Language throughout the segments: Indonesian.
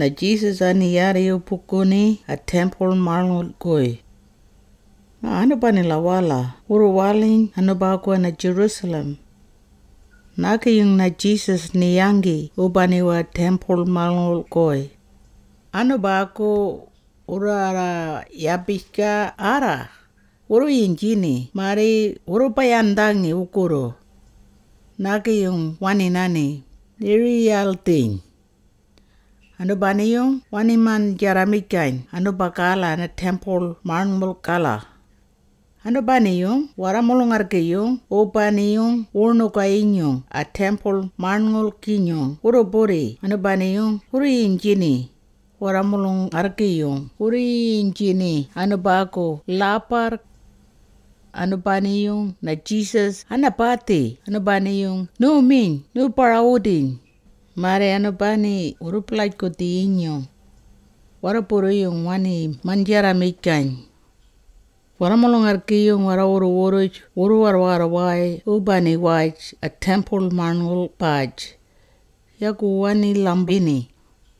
na Jesus ani yari upukuni a temple marnul koi. Na ano ba nila wala? Uro waling ano ba ako na Jerusalem? Naka yung na Jesus ni yangi ubani wa temple marnul koi. Ano ba ako ura yabika ara? Uro yung gini, mari uro pa yandangi ukuro. Naka yung wani nani, real thing. Ano ba niyong wani man jaramikain, ano ba kala na temple marnul kala? Ano ba niyong waramulungar kayong o ba niyong urno kainyong a temple marnul kinyong uro buri, ano ba niyong uri injini waramulungar kayong uri injini, ano ba ako lapar, ano ba niyong na Jesus, anapati, ano ba niyong no min, no paraudin. Mare ano ba ni uruplay ko di inyo. Wara puro yung wani manjara mikan. Wara molongar kiyong wara uru warway ubani waj a temple marnul paj. Yaku wani lambini.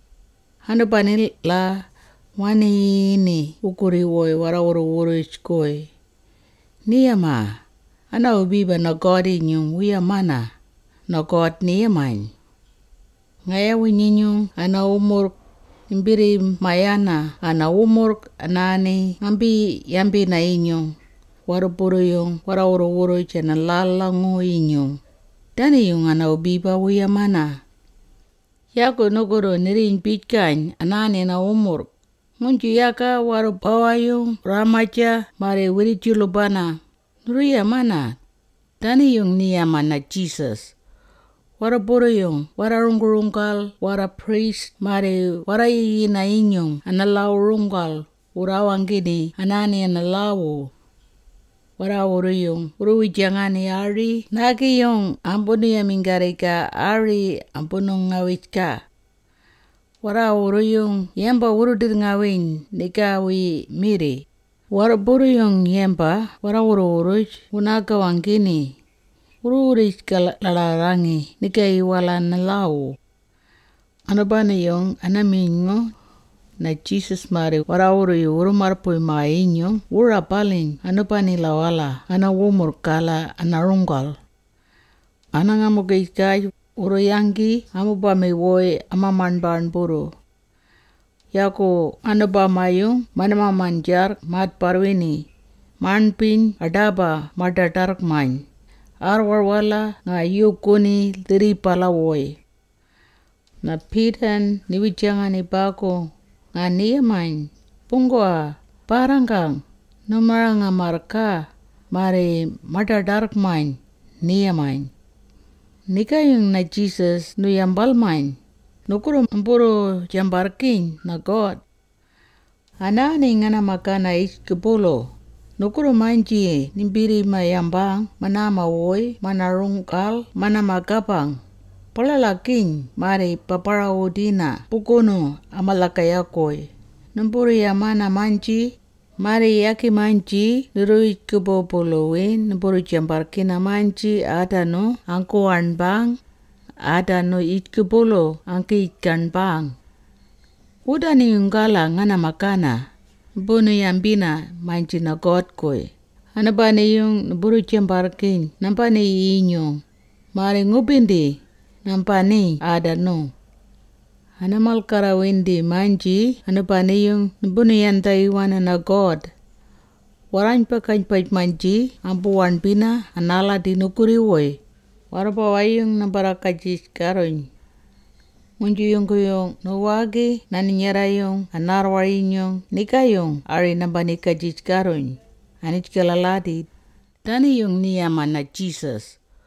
Ano ba ni la wani ni ukuri woy wara uru koi. Niyama. Ana ubiba na God inyong wiyamana. Na God niyaman. Ngaya winyong ana umur imbiri mayana ana umur anani ambi yambi na inyong warupuro yung wara-uro na lalango inyong dani yung ana ubiba wiyamana yako nogoro nirin pitkan anani na umur munju yaka warupawa yung ramaja mare wiri julubana nuriya mana dani yung niyaman na Jesus. Wara puro yung, wara rungkurungkal, wara priest, mare wara na inyong, analaw rungkal, urawang gini, anani analawo. Wara uro yung, uruwi jangani ari, nagi yung, ampunu yamingari ka, ari ampunong ngawit ka. Wara uro yung, yemba urudir ngawin, nikawi miri. Wara puro yung yemba, wara uro, unagawang gini. Ururis kalalarangi nikai wala na lau. Ano ba na yung anamingo na Jesus mari warauro yu urumarpoy mainyo ura paling ano ba nila wala ana umur kala ana runggal. Ana nga mo kay uro yangi amo ba may woy amaman barn puro. Yako ano ba mayong manamamanjar mat parwini manpin adaba madadark man. Arwar wala nga yukuni diri palawoy. Na pitan niwijangan ni bako nga niyaman pungwa parangkang numara nga marka mare madadark man niyaman. Nika yung na Jesus nuyambal man nukuro mpuro jambarking na God. Anani nga na makana iskipulo. Nukuro manji nimbiri mayambang, manama woy, manarungkal, manamagapang. Palalaking mari paparaudina, pukuno amalakayakoy. Numpuri yamana manji, mari yaki manji, nurui kubopolowin, numpuri jambarkina manji, adano, angko anbang, adano itkubolo, angki itkanbang. Udani yungkala ngana makana. Bono yambina manji na God koi. Ano ba na yung buru jambarkin, nampa ni inyong. Mari ngubindi, nampa ni adano. Ano malkarawindi manji, ano ba na yung bono yantaywana na God. Waran pa kanpaj manji, ampuwan pina, anala dinukuriwoy. Warapawa yung nabarakajis karoy. Munju yung kuyong nuwagi naninyara yung anarwari yung nikayong ari nambani kajis karon. Anit kalaladi. Dani yung niyaman na Jesus.